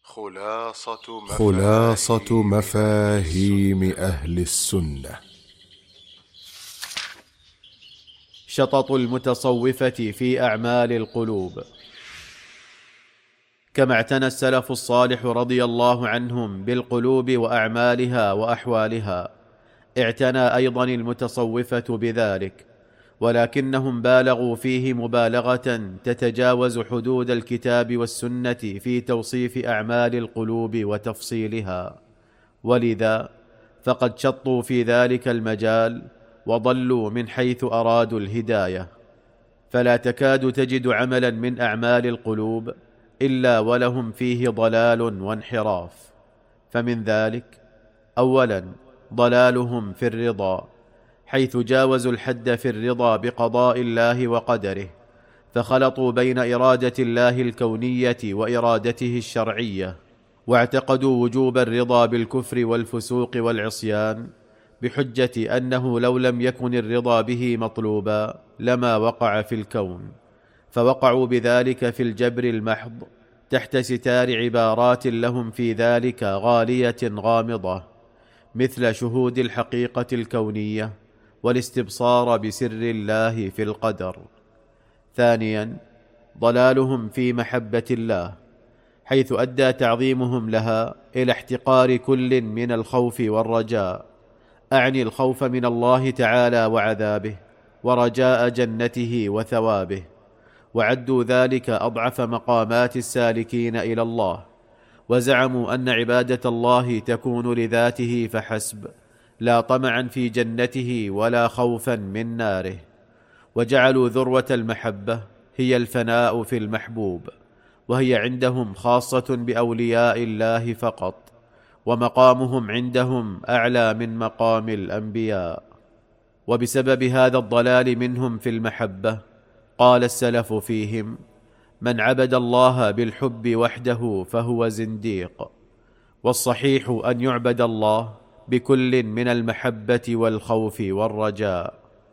خلاصة مفاهيم أهل السنة. شطط المتصوفة في أعمال القلوب. كما اعتنى السلف الصالح رضي الله عنهم بالقلوب وأعمالها وأحوالها، اعتنى أيضا المتصوفة بذلك، ولكنهم بالغوا فيه مبالغة تتجاوز حدود الكتاب والسنة في توصيف أعمال القلوب وتفصيلها، ولذا فقد شطوا في ذلك المجال وضلوا من حيث أرادوا الهداية، فلا تكاد تجد عملا من أعمال القلوب إلا ولهم فيه ضلال وانحراف. فمن ذلك أولا ضلالهم في الرضا، حيث جاوزوا الحد في الرضا بقضاء الله وقدره، فخلطوا بين إرادة الله الكونية وإرادته الشرعية، واعتقدوا وجوب الرضا بالكفر والفسوق والعصيان بحجة أنه لو لم يكن الرضا به مطلوبا لما وقع في الكون، فوقعوا بذلك في الجبر المحض تحت ستار عبارات لهم في ذلك غالية غامضة، مثل شهود الحقيقة الكونية والاستبصار بسر الله في القدر. ثانيا ضلالهم في محبة الله، حيث أدى تعظيمهم لها إلى احتقار كل من الخوف والرجاء، أعني الخوف من الله تعالى وعذابه، ورجاء جنته وثوابه، وعدوا ذلك أضعف مقامات السالكين إلى الله، وزعموا أن عبادة الله تكون لذاته فحسب، لا طمعا في جنته ولا خوفا من ناره، وجعلوا ذروة المحبة هي الفناء في المحبوب، وهي عندهم خاصة بأولياء الله فقط، ومقامهم عندهم أعلى من مقام الأنبياء. وبسبب هذا الضلال منهم في المحبة قال السلف فيهم: من عبد الله بالحب وحده فهو زنديق. والصحيح أن يعبد الله بكل من المحبة والخوف والرجاء.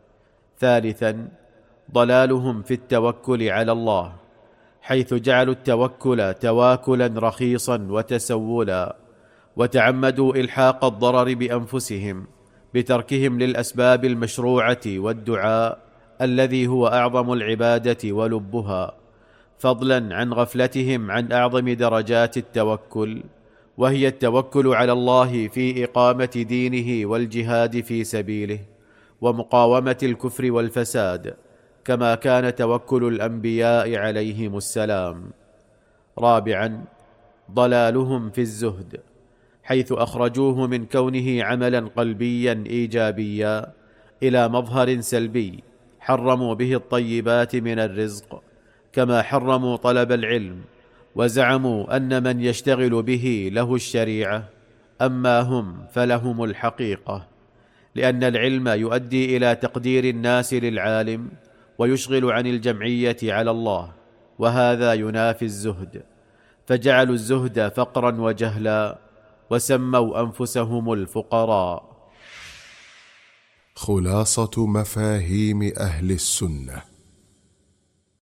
ثالثا ضلالهم في التوكل على الله، حيث جعلوا التوكل تواكلا رخيصا وتسولا، وتعمدوا إلحاق الضرر بأنفسهم بتركهم للأسباب المشروعة والدعاء الذي هو أعظم العبادة ولبها، فضلا عن غفلتهم عن أعظم درجات التوكل، وهي التوكل على الله في إقامة دينه والجهاد في سبيله ومقاومة الكفر والفساد، كما كان توكل الأنبياء عليهم السلام. رابعا ضلالهم في الزهد، حيث أخرجوه من كونه عملا قلبيا إيجابيا إلى مظهر سلبي حرموا به الطيبات من الرزق، كما حرموا طلب العلم، وزعموا أن من يشتغل به له الشريعة، أما هم فلهم الحقيقة، لأن العلم يؤدي إلى تقدير الناس للعالم ويشغل عن الجمعية على الله، وهذا ينافي الزهد، فجعلوا الزهد فقرا وجهلا، وسموا أنفسهم الفقراء. خلاصة مفاهيم أهل السنة.